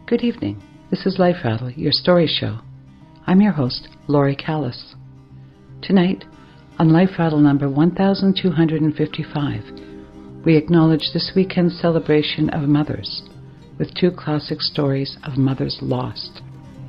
Good evening. This is Life Rattle, your story show. I'm your host, Laurie Callis. Tonight, on Life Rattle number 1255, we acknowledge this weekend's celebration of mothers with two classic stories of mothers lost.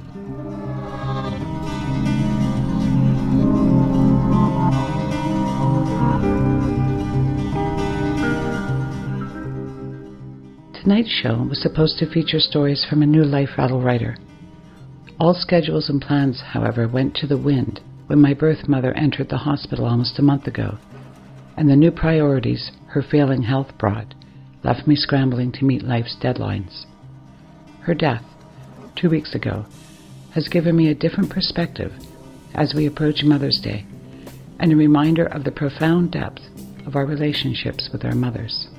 Tonight's show was supposed to feature stories from a new Life Rattle writer. All schedules and plans, however, went to the wind when my birth mother entered the hospital almost a month ago, and the new priorities her failing health brought left me scrambling to meet life's deadlines. Her death, 2 weeks ago, has given me a different perspective as we approach Mother's Day, and a reminder of the profound depth of our relationships with our mothers.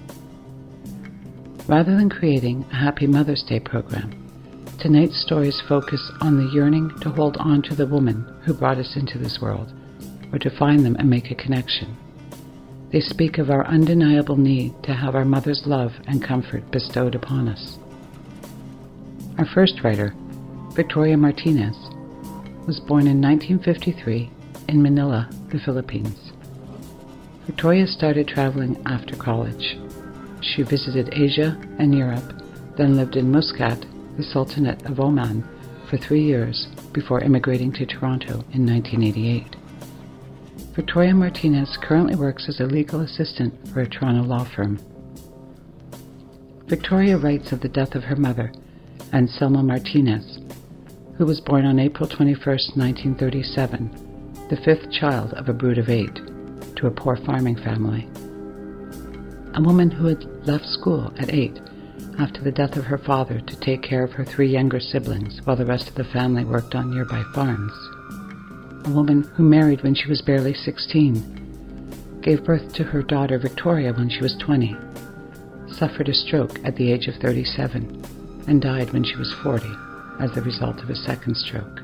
Rather than creating a Happy Mother's Day program, tonight's stories focus on the yearning to hold on to the woman who brought us into this world, or to find them and make a connection. They speak of our undeniable need to have our mother's love and comfort bestowed upon us. Our first writer, Victoria Martinez, was born in 1953 in Manila, the Philippines. Victoria started traveling after college. She visited Asia and Europe, then lived in Muscat, the Sultanate of Oman, for 3 years before immigrating to Toronto in 1988. Victoria Martinez currently works as a legal assistant for a Toronto law firm. Victoria writes of the death of her mother, Anselma Martinez, who was born on April 21, 1937, the fifth child of a brood of 8, to a poor farming family. A woman who had left school at 8 after the death of her father to take care of her 3 younger siblings while the rest of the family worked on nearby farms. A woman who married when she was barely 16, gave birth to her daughter Victoria when she was 20, suffered a stroke at the age of 37, and died when she was 40 as the result of a second stroke.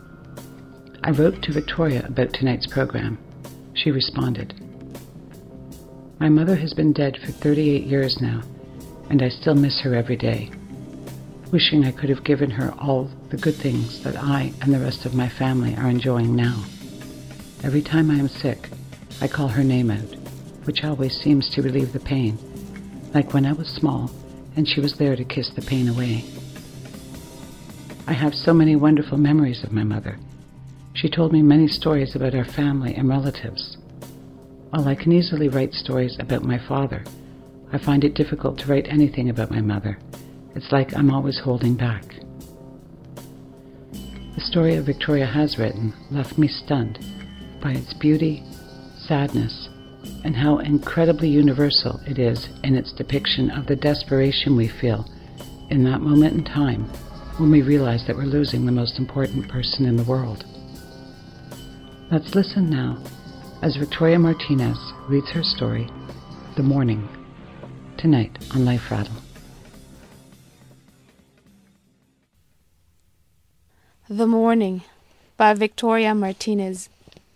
I wrote to Victoria about tonight's program. She responded, "My mother has been dead for 38 years now, and I still miss her every day, wishing I could have given her all the good things that I and the rest of my family are enjoying now. Every time I am sick, I call her name out, which always seems to relieve the pain, like when I was small and she was there to kiss the pain away. I have so many wonderful memories of my mother. She told me many stories about our family and relatives. While I can easily write stories about my father, I find it difficult to write anything about my mother. It's like I'm always holding back." The story of Victoria has written left me stunned by its beauty, sadness, and how incredibly universal it is in its depiction of the desperation we feel in that moment in time when we realize that we're losing the most important person in the world. Let's listen now as Victoria Martinez reads her story, The Morning, tonight on Life Rattle. The Morning by Victoria Martinez.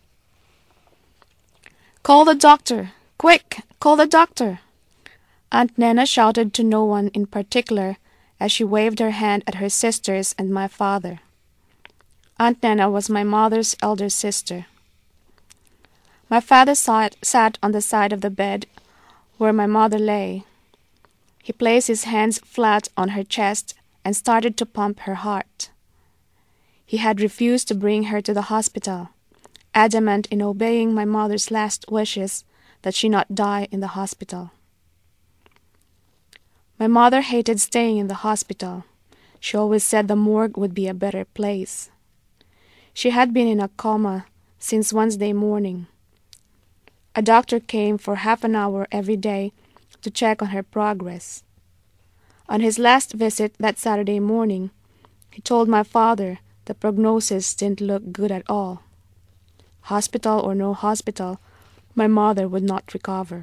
"Call the doctor! Quick! Call the doctor!" Aunt Nana shouted to no one in particular as she waved her hand at her sisters and my father. Aunt Nana was my mother's elder sister. My father sat on the side of the bed where my mother lay. He placed his hands flat on her chest and started to pump her heart. He had refused to bring her to the hospital, adamant in obeying my mother's last wishes that she not die in the hospital. My mother hated staying in the hospital. She always said the morgue would be a better place. She had been in a coma since Wednesday morning. A doctor came for half an hour every day to check on her progress. On his last visit that Saturday morning, he told my father the prognosis didn't look good at all. Hospital or no hospital, my mother would not recover.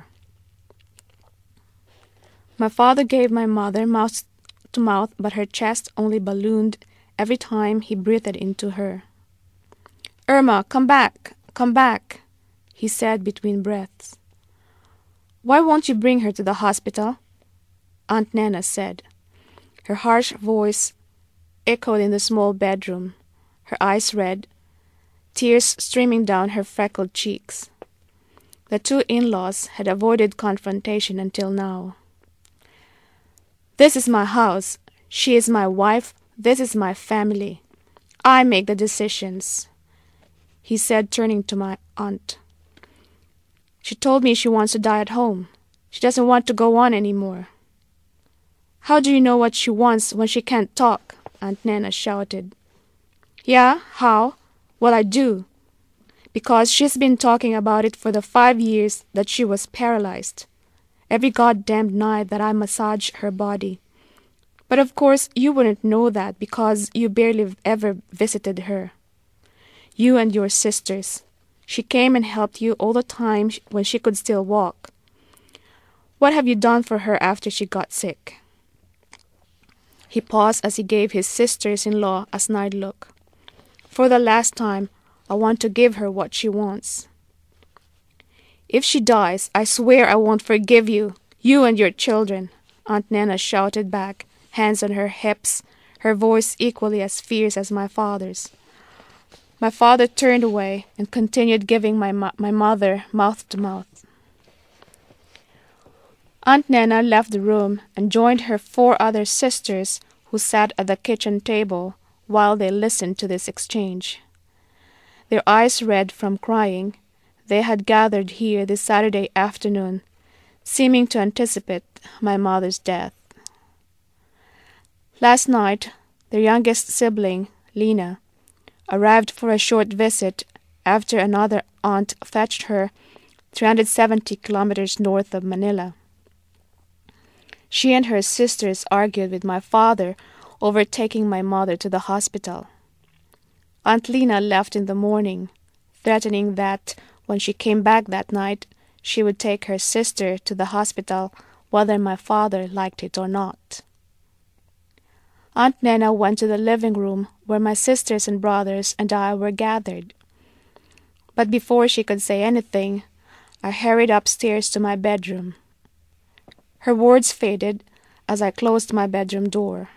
My father gave my mother mouth to mouth, but her chest only ballooned every time he breathed into her. "Irma, come back, come back," he said between breaths. "Why won't you bring her to the hospital?" Aunt Nana said. Her harsh voice echoed in the small bedroom, her eyes red, tears streaming down her freckled cheeks. The two in-laws had avoided confrontation until now. "This is my house. She is my wife. This is my family. I make the decisions," he said, turning to my aunt. "She told me she wants to die at home. She doesn't want to go on anymore." "How do you know what she wants when she can't talk?" Aunt Nana shouted. "Yeah, how? Well, I do. Because she's been talking about it for the 5 years that she was paralyzed. Every goddamned night that I massage her body. But of course you wouldn't know that because you barely ever visited her. You and your sisters. She came and helped you all the time when she could still walk. What have you done for her after she got sick?" He paused as he gave his sisters-in-law a snide look. "For the last time, I want to give her what she wants." "If she dies, I swear I won't forgive you, you and your children," Aunt Nana shouted back, hands on her hips, her voice equally as fierce as my father's. My father turned away and continued giving my mother mouth-to-mouth. Aunt Nana left the room and joined her 4 other sisters who sat at the kitchen table while they listened to this exchange. Their eyes red from crying, they had gathered here this Saturday afternoon, seeming to anticipate my mother's death. Last night, their youngest sibling, Lena, arrived for a short visit after another aunt fetched her 370 kilometers north of Manila. She and her sisters argued with my father over taking my mother to the hospital. Aunt Lena left in the morning, threatening that when she came back that night, she would take her sister to the hospital whether my father liked it or not. Aunt Nana went to the living room where my sisters and brothers and I were gathered. But before she could say anything, I hurried upstairs to my bedroom. Her words faded as I closed my bedroom door.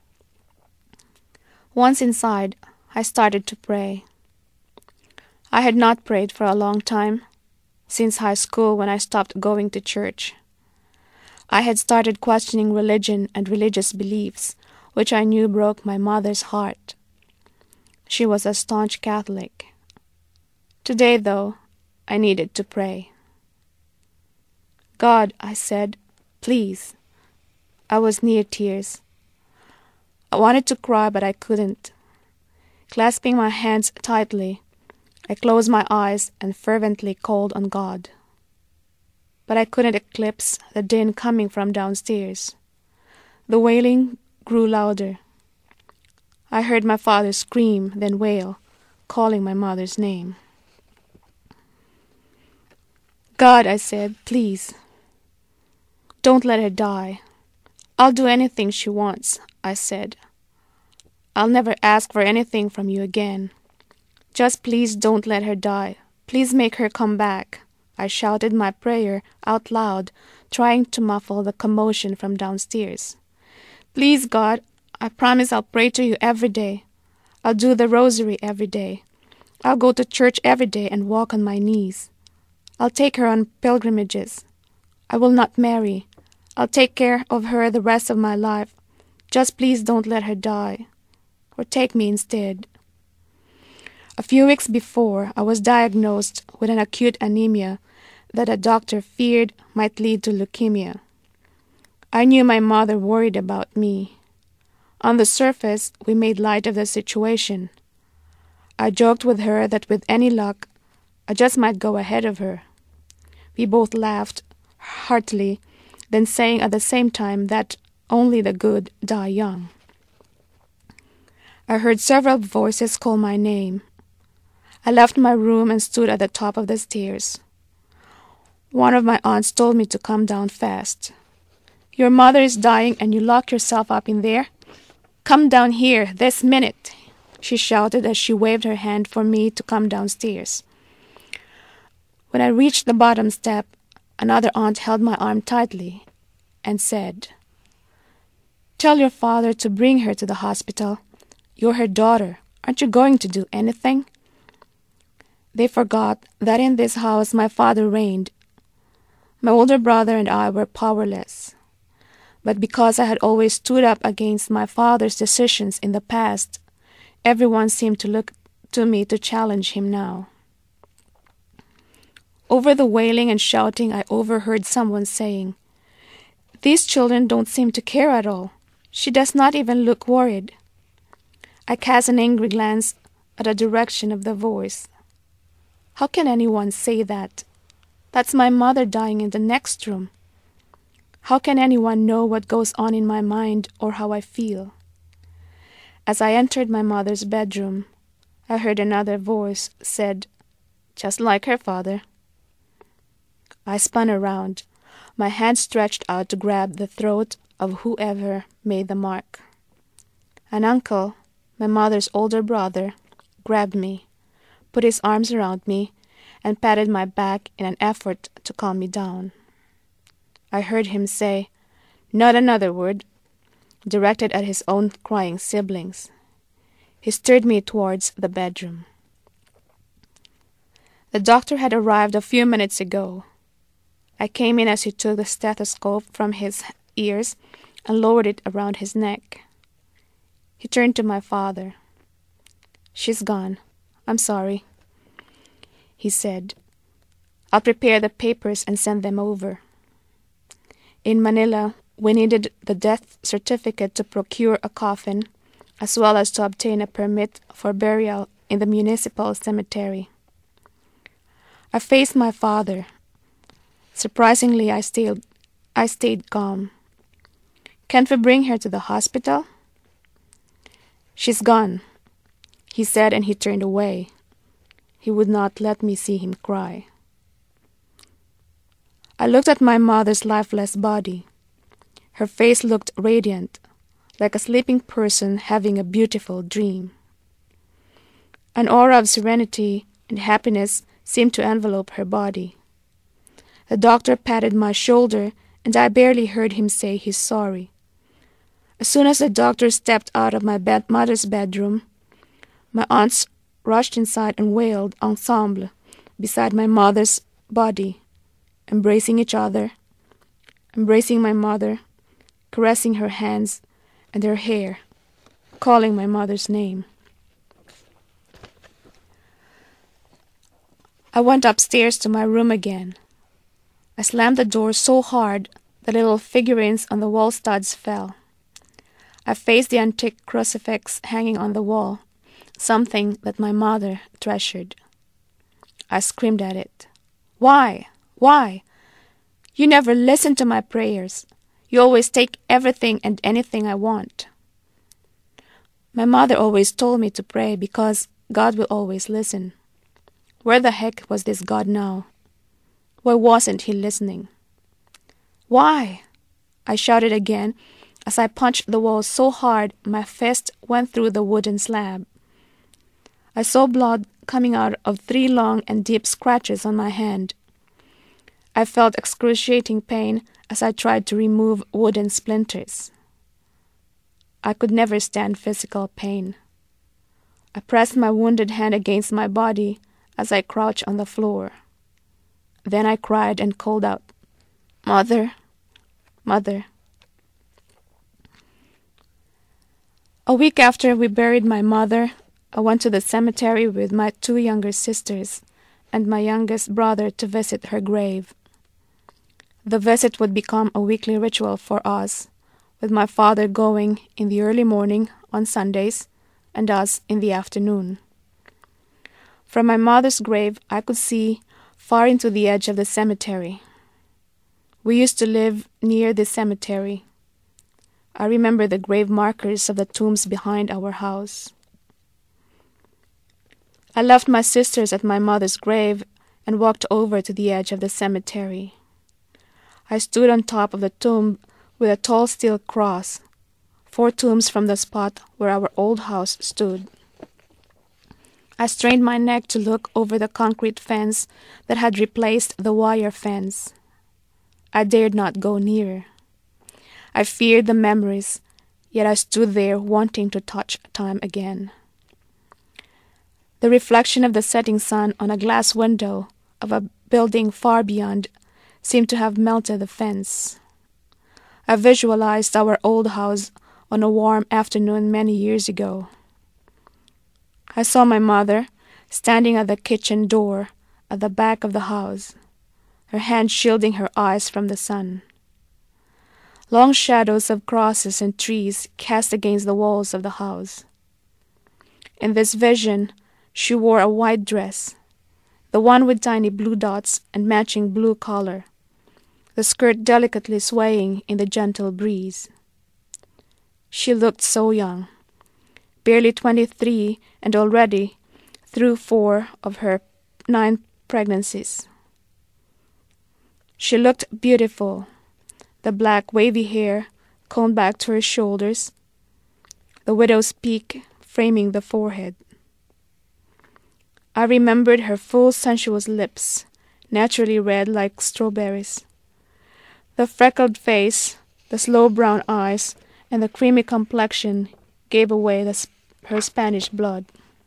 Once inside, I started to pray. I had not prayed for a long time, since high school when I stopped going to church. I had started questioning religion and religious beliefs, which I knew broke my mother's heart. She was a staunch Catholic. Today, though, I needed to pray. "God," I said, "please." I was near tears. I wanted to cry, but I couldn't. Clasping my hands tightly, I closed my eyes and fervently called on God. But I couldn't eclipse the din coming from downstairs. The wailing grew louder. I heard my father scream, then wail, calling my mother's name. "God," I said, "please. Don't let her die. I'll do anything she wants," I said. "I'll never ask for anything from you again. Just please don't let her die. Please make her come back." I shouted my prayer out loud, trying to muffle the commotion from downstairs. "Please, God, I promise I'll pray to you every day. I'll do the rosary every day. I'll go to church every day and walk on my knees. I'll take her on pilgrimages. I will not marry. I'll take care of her the rest of my life. Just please don't let her die. Or take me instead." A few weeks before, I was diagnosed with an acute anemia that a doctor feared might lead to leukemia. I knew my mother worried about me. On the surface, we made light of the situation. I joked with her that with any luck, I just might go ahead of her. We both laughed heartily, then saying at the same time that only the good die young. I heard several voices call my name. I left my room and stood at the top of the stairs. One of my aunts told me to come down fast. "Your mother is dying and you lock yourself up in there? Come down here, this minute," she shouted as she waved her hand for me to come downstairs. When I reached the bottom step, another aunt held my arm tightly and said, "Tell your father to bring her to the hospital You're her daughter. Aren't you going to do anything?" They forgot that in this house my father reigned. My older brother and I were powerless. But because I had always stood up against my father's decisions in the past, everyone seemed to look to me to challenge him now. Over the wailing and shouting, I overheard someone saying, "These children don't seem to care at all. She does not even look worried." I cast an angry glance at the direction of the voice. How can anyone say that? That's my mother dying in the next room. How can anyone know what goes on in my mind or how I feel? As I entered my mother's bedroom, I heard another voice said, "Just like her father." I spun around, my hand stretched out to grab the throat of whoever made the mark. An uncle, my mother's older brother, grabbed me, put his arms around me, and patted my back in an effort to calm me down. I heard him say, "Not another word," directed at his own crying siblings. He steered me towards the bedroom. The doctor had arrived a few minutes ago. I came in as he took the stethoscope from his ears and lowered it around his neck. He turned to my father. "She's gone. I'm sorry," he said. "I'll prepare the papers and send them over." In Manila, we needed the death certificate to procure a coffin, as well as to obtain a permit for burial in the municipal cemetery. I faced my father. Surprisingly, I stayed calm. "Can't we bring her to the hospital?" "She's gone," he said, and he turned away. He would not let me see him cry. I looked at my mother's lifeless body. Her face looked radiant, like a sleeping person having a beautiful dream. An aura of serenity and happiness seemed to envelope her body. The doctor patted my shoulder, and I barely heard him say he's sorry. As soon as the doctor stepped out of my mother's bedroom, my aunts rushed inside and wailed ensemble beside my mother's body, embracing each other, embracing my mother, caressing her hands and her hair, calling my mother's name. I went upstairs to my room again. I slammed the door so hard the little figurines on the wall studs fell. I faced the antique crucifix hanging on the wall, something that my mother treasured. I screamed at it. "Why? Why? You never listen to my prayers. You always take everything and anything I want." My mother always told me to pray because God will always listen. Where the heck was this God now? Why wasn't he listening? "Why?" I shouted again as I punched the wall so hard my fist went through the wooden slab. I saw blood coming out of 3 long and deep scratches on my hand. I felt excruciating pain as I tried to remove wooden splinters. I could never stand physical pain. I pressed my wounded hand against my body as I crouched on the floor. Then I cried and called out, "Mother, Mother." A week after we buried my mother, I went to the cemetery with my 2 younger sisters and my youngest brother to visit her grave. The visit would become a weekly ritual for us, with my father going in the early morning on Sundays and us in the afternoon. From my mother's grave, I could see far into the edge of the cemetery. We used to live near this cemetery. I remember the grave markers of the tombs behind our house. I left my sisters at my mother's grave and walked over to the edge of the cemetery. I stood on top of the tomb with a tall steel cross, 4 tombs from the spot where our old house stood. I strained my neck to look over the concrete fence that had replaced the wire fence. I dared not go nearer. I feared the memories, yet I stood there wanting to touch time again. The reflection of the setting sun on a glass window of a building far beyond seemed to have melted the fence. I visualized our old house on a warm afternoon many years ago. I saw my mother standing at the kitchen door at the back of the house, her hand shielding her eyes from the sun. Long shadows of crosses and trees cast against the walls of the house. In this vision, she wore a white dress, the one with tiny blue dots and matching blue collar, the skirt delicately swaying in the gentle breeze. She looked so young, barely 23, and already through 4 of her 9 pregnancies. She looked beautiful, the black wavy hair combed back to her shoulders, the widow's peak framing the forehead. I remembered her full sensuous lips, naturally red like strawberries, the freckled face, the slow brown eyes, and the creamy complexion gave away her Spanish blood.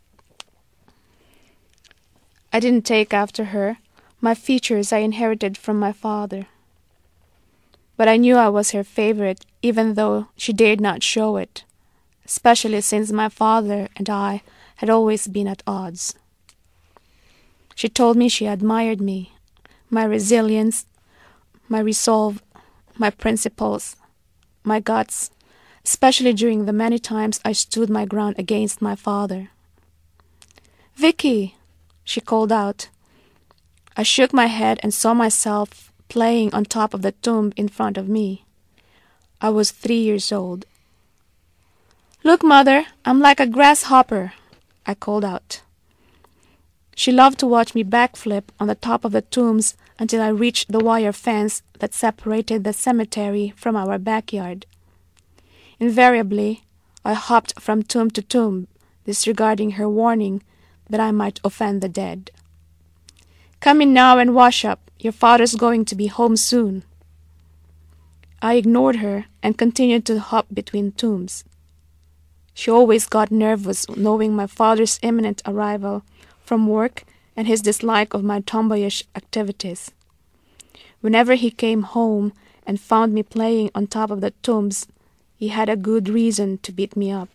I didn't take after her. My features I inherited from my father. But I knew I was her favorite, even though she dared not show it, especially since my father and I had always been at odds. She told me she admired me, my resilience, my resolve, my principles, my guts, especially during the many times I stood my ground against my father. "Vicky!" she called out. I shook my head and saw myself playing on top of the tomb in front of me. I was 3 years old. "Look, Mother, I'm like a grasshopper," I called out. She loved to watch me backflip on the top of the tombs until I reached the wire fence that separated the cemetery from our backyard. Invariably, I hopped from tomb to tomb, disregarding her warning that I might offend the dead. "Come in now and wash up. Your father's going to be home soon." I ignored her and continued to hop between tombs. She always got nervous knowing my father's imminent arrival from work and his dislike of my tomboyish activities. Whenever he came home and found me playing on top of the tombs, he had a good reason to beat me up.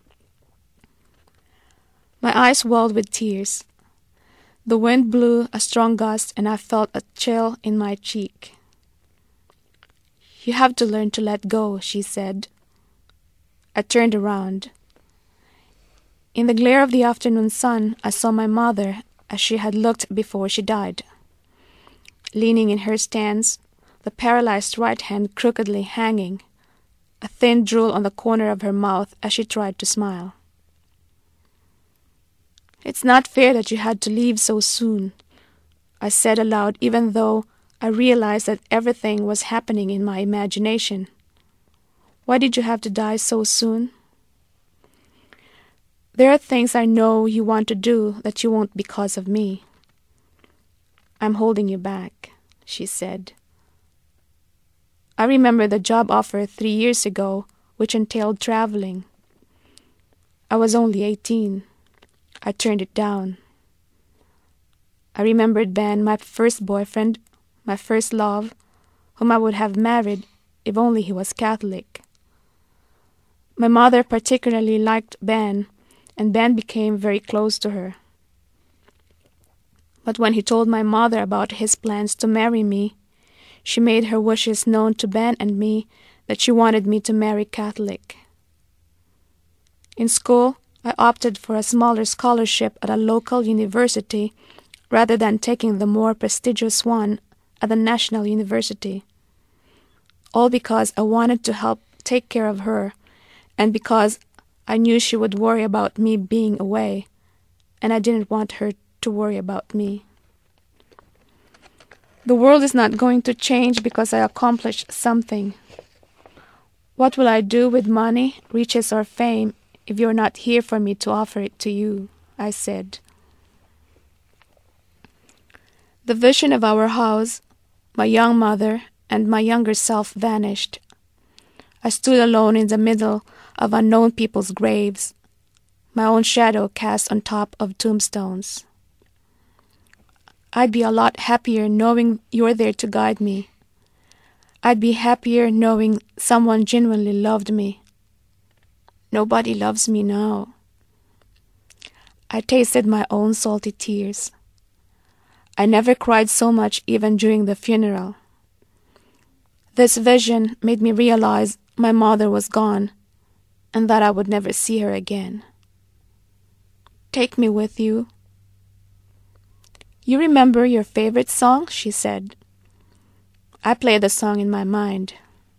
My eyes welled with tears. The wind blew a strong gust and I felt a chill in my cheek. "You have to learn to let go," she said. I turned around. In the glare of the afternoon sun, I saw my mother as she had looked before she died. Leaning in her stance, the paralyzed right hand crookedly hanging, a thin drool on the corner of her mouth as she tried to smile. "It's not fair that you had to leave so soon," I said aloud, even though I realized that everything was happening in my imagination. "Why did you have to die so soon?" "There are things I know you want to do that you won't because of me." "I'm holding you back," she said. I remember the job offer 3 years ago, which entailed traveling. I was only 18. I turned it down. I remembered Ben, my first boyfriend, my first love, whom I would have married if only he was Catholic. My mother particularly liked Ben, and Ben became very close to her. But when he told my mother about his plans to marry me, she made her wishes known to Ben and me that she wanted me to marry Catholic. In school, I opted for a smaller scholarship at a local university rather than taking the more prestigious one at the National University. All because I wanted to help take care of her, and because I knew she would worry about me being away, and I didn't want her to worry about me. The world is not going to change because I accomplished something. What will I do with money, riches, or fame if you're not here for me to offer it to you?" I said. The vision of our house, my young mother, and my younger self vanished. I stood alone in the middle of unknown people's graves, my own shadow cast on top of tombstones. I'd be a lot happier knowing you're there to guide me. I'd be happier knowing someone genuinely loved me. Nobody loves me now. I tasted my own salty tears. I never cried so much even during the funeral. This vision made me realize my mother was gone and that I would never see her again. Take me with you. You remember your favorite song? She said. I played the song in my mind.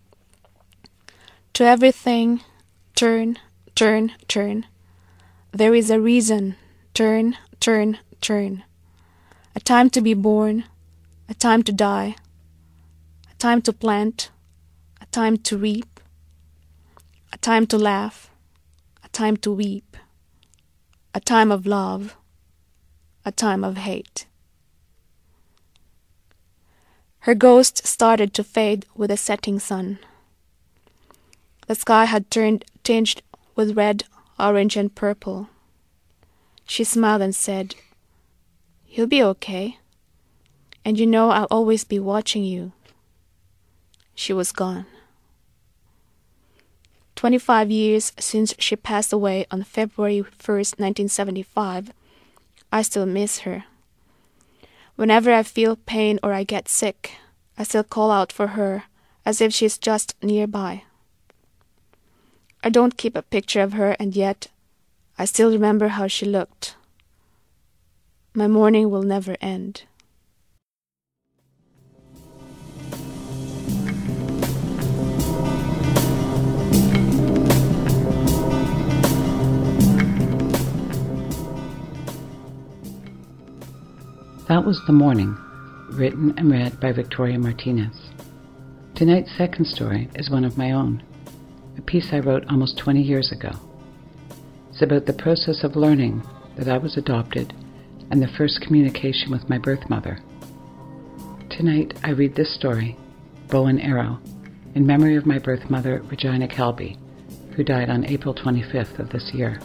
To everything, turn, turn, turn. There is a reason. Turn, turn, turn. A time to be born, a time to die, a time to plant, a time to reap, a time to laugh, a time to weep, a time of love, a time of hate. Her ghost started to fade with the setting sun. The sky had turned tinged with red, orange, and purple. She smiled and said, "You'll be okay. And you know I'll always be watching you." She was gone. 25 years since she passed away on February 1st, 1975, I still miss her. Whenever I feel pain or I get sick, I still call out for her as if she's just nearby. I don't keep a picture of her, and yet I still remember how she looked. My mourning will never end. That was The Morning, written and read by Victoria Martinez. Tonight's second story is one of my own, a piece I wrote almost 20 years ago. It's about the process of learning that I was adopted and the first communication with my birth mother. Tonight I read this story, Bow and Arrow, in memory of my birth mother, Regina Calby, who died on April 25th of this year.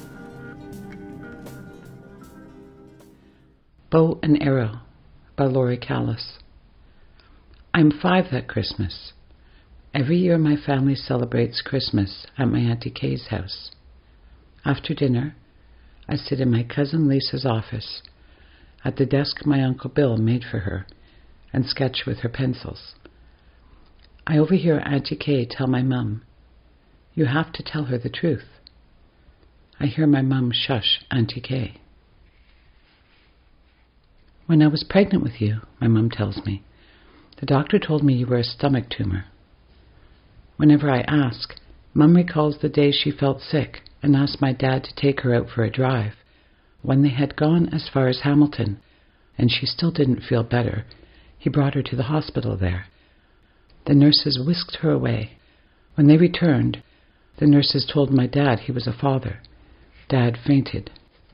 Bow and Arrow by Laurie Callis. I'm 5 that Christmas. Every year my family celebrates Christmas at my Auntie Kay's house. After dinner, I sit in my cousin Lisa's office, at the desk my Uncle Bill made for her, and sketch with her pencils. I overhear Auntie Kay tell my mum, "You have to tell her the truth." I hear my mum shush Auntie Kay. "When I was pregnant with you," my mum tells me, "the doctor told me you were a stomach tumor." Whenever I ask, Mum recalls the day she felt sick and asked my dad to take her out for a drive. When they had gone as far as Hamilton, and she still didn't feel better, he brought her to the hospital there. The nurses whisked her away. When they returned, the nurses told my dad he was a father. Dad fainted.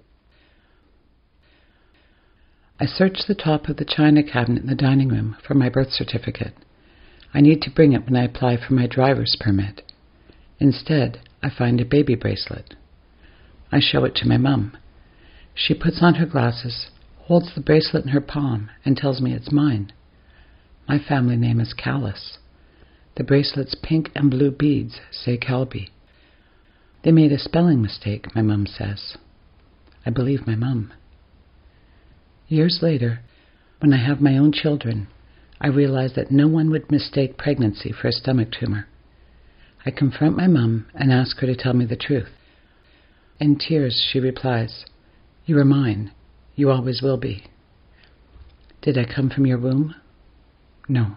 I searched the top of the china cabinet in the dining room for my birth certificate. I need to bring it when I apply for my driver's permit. Instead, I find a baby bracelet. I show it to my mum. She puts on her glasses, holds the bracelet in her palm, and tells me it's mine. My family name is Callis. The bracelet's pink and blue beads say Calby. They made a spelling mistake, my mum says. I believe my mum. Years later, when I have my own children, I realize that no one would mistake pregnancy for a stomach tumor. I confront my mum and ask her to tell me the truth. In tears, she replies, "You are mine. You always will be." Did I come from your womb? No.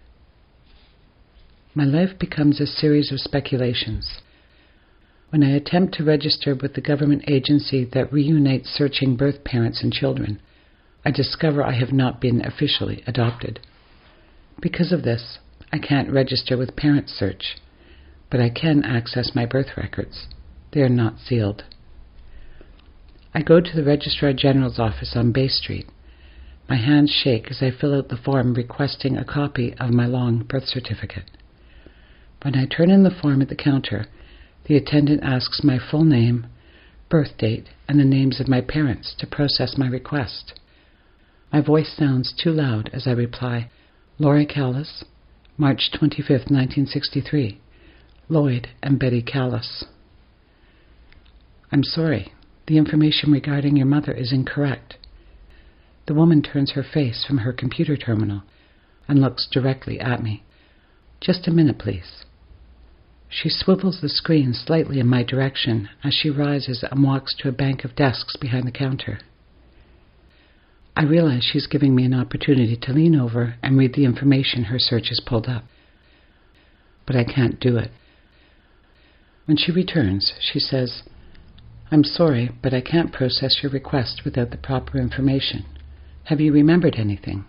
My life becomes a series of speculations. When I attempt to register with the government agency that reunites searching birth parents and children, I discover I have not been officially adopted. Because of this, I can't register with Parent Search, but I can access my birth records. They are not sealed. I go to the Registrar General's office on Bay Street. My hands shake as I fill out the form requesting a copy of my long birth certificate. When I turn in the form at the counter, the attendant asks my full name, birth date, and the names of my parents to process my request. My voice sounds too loud as I reply, Laurie Callis, March 25, 1963, Lloyd and Betty Callis. I'm sorry, the information regarding your mother is incorrect. The woman turns her face from her computer terminal and looks directly at me. Just a minute, please. She swivels the screen slightly in my direction as she rises and walks to a bank of desks behind the counter. I realize she's giving me an opportunity to lean over and read the information her search has pulled up. But I can't do it. When she returns, she says, I'm sorry, but I can't process your request without the proper information. Have you remembered anything?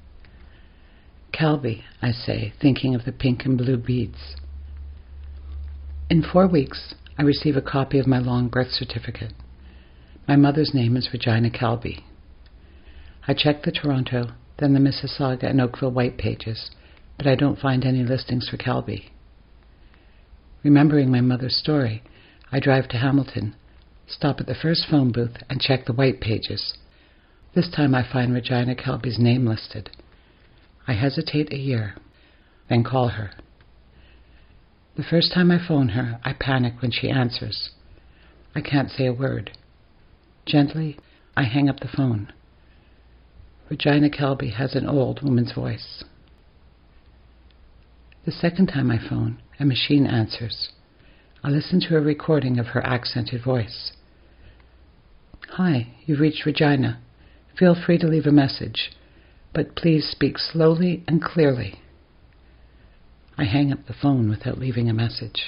Calby, I say, thinking of the pink and blue beads. In 4 weeks, I receive a copy of my long birth certificate. My mother's name is Regina Calby. I check the Toronto, then the Mississauga and Oakville white pages, but I don't find any listings for Calby. Remembering my mother's story, I drive to Hamilton, stop at the first phone booth, and check the white pages. This time I find Regina Calby's name listed. I hesitate a year, then call her. The first time I phone her, I panic when she answers. I can't say a word. Gently, I hang up the phone. Regina Calby has an old woman's voice. The second time I phone, a machine answers. I listen to a recording of her accented voice. Hi, you've reached Regina. Feel free to leave a message, but please speak slowly and clearly. I hang up the phone without leaving a message.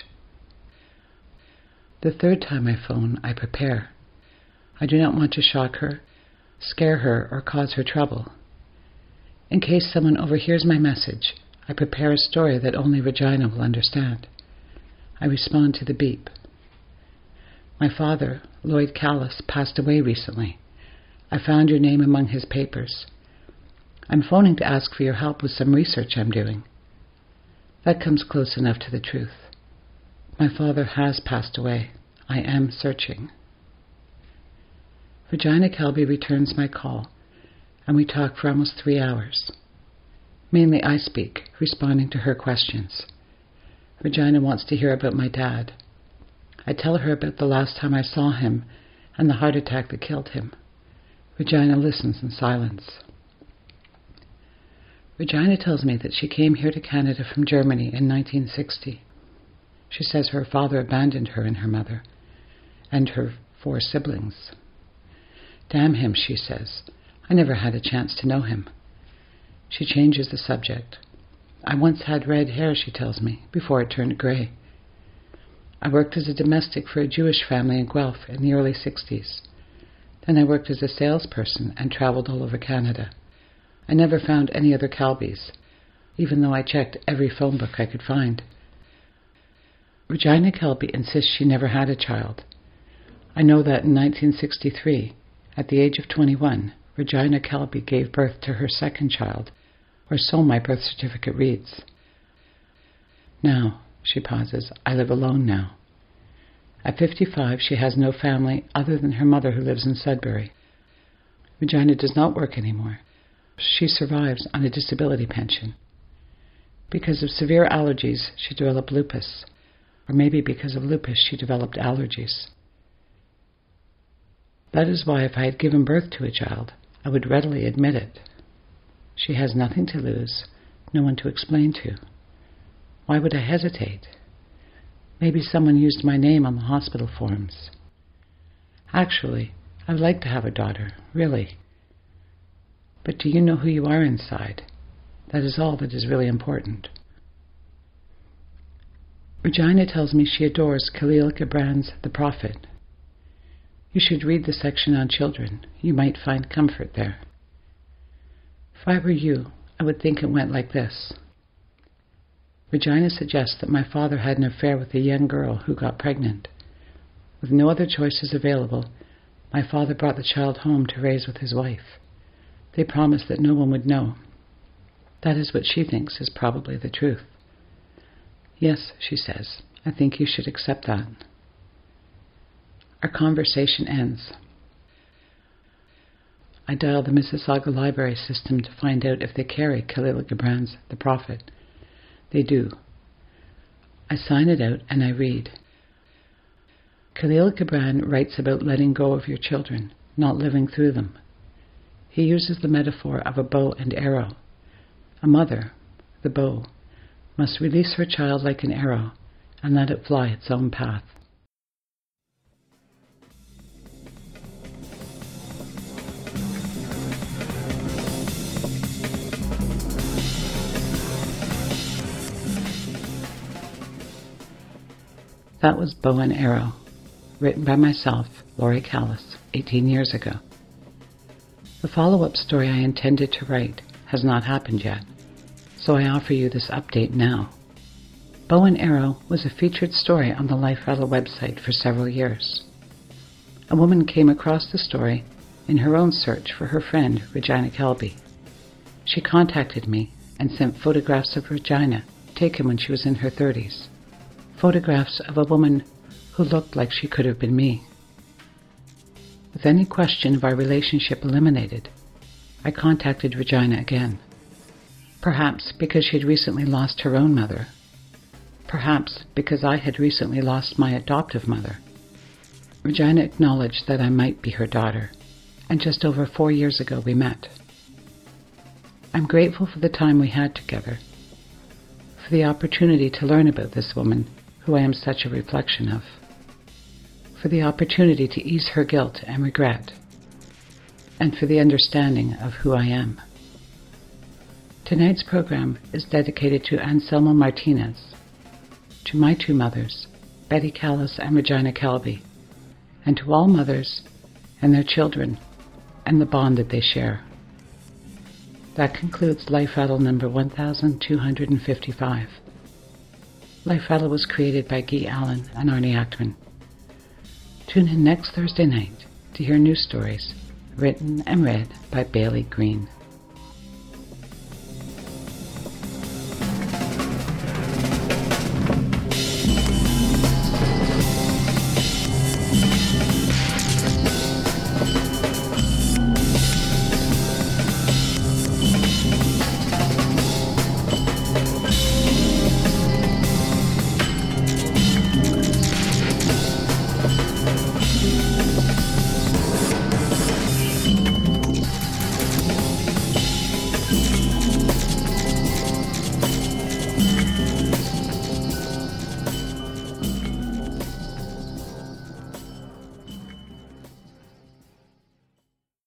The third time I phone, I prepare. I do not want to shock her, scare her, or cause her trouble. In case someone overhears my message, I prepare a story that only Regina will understand. I respond to the beep. My father, Lloyd Callis, passed away recently. I found your name among his papers. I'm phoning to ask for your help with some research I'm doing. That comes close enough to the truth. My father has passed away. I am searching. Regina Calby returns my call, and we talk for almost 3 hours. Mainly I speak, responding to her questions. Regina wants to hear about my dad. I tell her about the last time I saw him and the heart attack that killed him. Regina listens in silence. Regina tells me that she came here to Canada from Germany in 1960. She says her father abandoned her and her mother, and her 4 siblings. Damn him, she says. I never had a chance to know him. She changes the subject. I once had red hair, she tells me, before it turned grey. I worked as a domestic for a Jewish family in Guelph in the early 60s. Then I worked as a salesperson and traveled all over Canada. I never found any other Calbys, even though I checked every phone book I could find. Regina Calby insists she never had a child. I know that in 1963, at the age of 21, Regina Calby gave birth to her second child, or so my birth certificate reads. Now, she pauses, I live alone now. At 55, she has no family other than her mother who lives in Sudbury. Regina does not work anymore. She survives on a disability pension. Because of severe allergies, she developed lupus. Or maybe because of lupus, she developed allergies. That is why if I had given birth to a child, I would readily admit it. She has nothing to lose, no one to explain to. Why would I hesitate? Maybe someone used my name on the hospital forms. Actually, I would like to have a daughter, really. But do you know who you are inside? That is all that is really important. Regina tells me she adores Khalil Gibran's The Prophet. You should read the section on children. You might find comfort there. If I were you, I would think it went like this. Regina suggests that my father had an affair with a young girl who got pregnant. With no other choices available, my father brought the child home to raise with his wife. They promised that no one would know. That is what she thinks is probably the truth. Yes, she says, I think you should accept that. Our conversation ends. I dial the Mississauga Library System to find out if they carry Khalil Gibran's The Prophet. They do. I sign it out and I read. Khalil Gibran writes about letting go of your children, not living through them. He uses the metaphor of a bow and arrow. A mother, the bow, must release her child like an arrow and let it fly its own path. That was Bow and Arrow, written by myself, Laurie Callis, 18 years ago. The follow-up story I intended to write has not happened yet, so I offer you this update now. Bow and Arrow was a featured story on the Life Rattle website for several years. A woman came across the story in her own search for her friend, Regina Kelby. She contacted me and sent photographs of Regina taken when she was in her 30s. Photographs of a woman who looked like she could have been me. With any question of our relationship eliminated, I contacted Regina again. Perhaps because she had recently lost her own mother. Perhaps because I had recently lost my adoptive mother. Regina acknowledged that I might be her daughter, and just over 4 years ago we met. I'm grateful for the time we had together, for the opportunity to learn about this woman who I am such a reflection of, for the opportunity to ease her guilt and regret, and for the understanding of who I am. Tonight's program is dedicated to Anselmo Martinez, to my two mothers, Betty Callis and Regina Kelby, and to all mothers and their children and the bond that they share. That concludes Life Rattle number 1255. Life Rattle was created by Guy Allen and Arnie Ackman. Tune in next Thursday night to hear new stories written and read by Bailey Green.